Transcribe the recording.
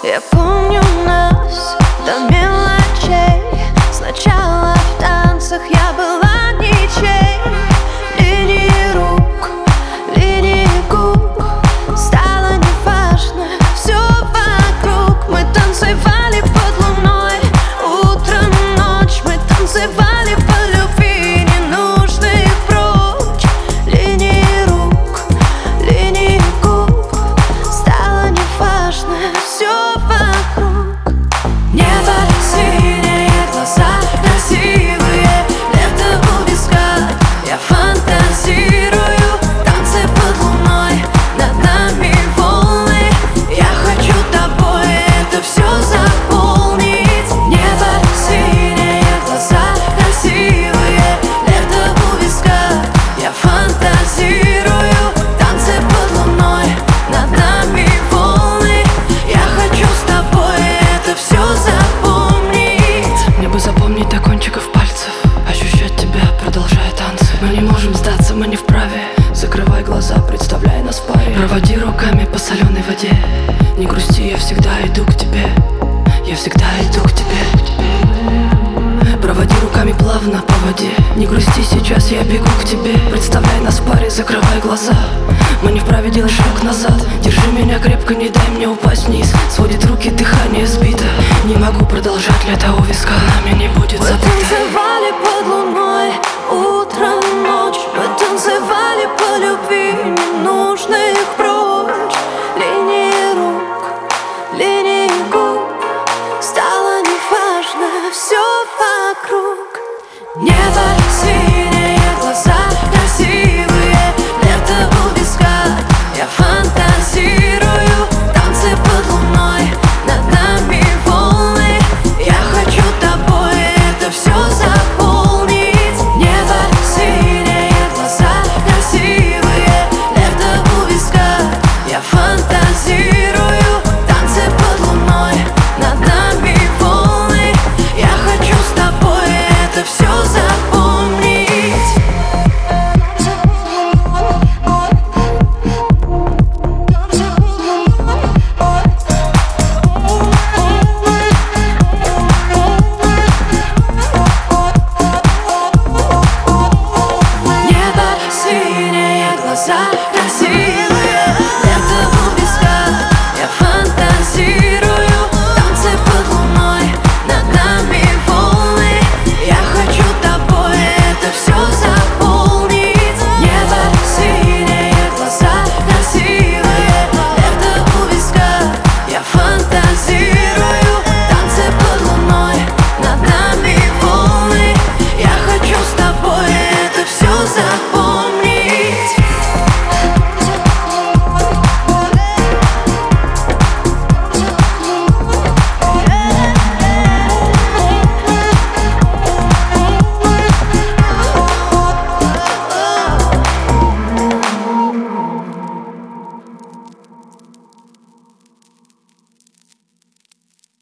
Я помню нас до мелочей. Сначала в танцах я была ничей. Линии рук, линии губ, стало неважно все вокруг. Мы танцевали под луной, утром, ночь. Мы танцевали по любви, не нужно их прочь. Линии рук, линии губ, стало неважно все вокруг. Небо синее, глаза красивые, лето у виска. Я фантазирую, танцы под луной, над нами волны. Я хочу тобой это все заполнить. Небо синее, глаза красивые, лето у виска. Я фантазирую, танцы под луной, над нами волны. Я хочу с тобой это все запомнить. Мне бы запомнить до кончиков пальцев, ощущать тебя, продолжая танцы. Мы не можем сдаться, мы не вправе. Закрывай глаза, представляй нас в паре. Проводи руками по соленой воде. Не грусти, я всегда иду к тебе. Я всегда иду к тебе. Проводи руками плавно по воде. Не грусти, сейчас я бегу к тебе. Представляй нас в паре, закрывай глаза. Мы не вправе делать шаг назад. Держи меня крепко, не дай мне упасть вниз. Сводит руки, дыхание сбито. Не могу продолжать, лето у виска. Нами не будет Мы забыто. танцевали под луной, утром, ночь. Мы танцевали по любви, не нужно их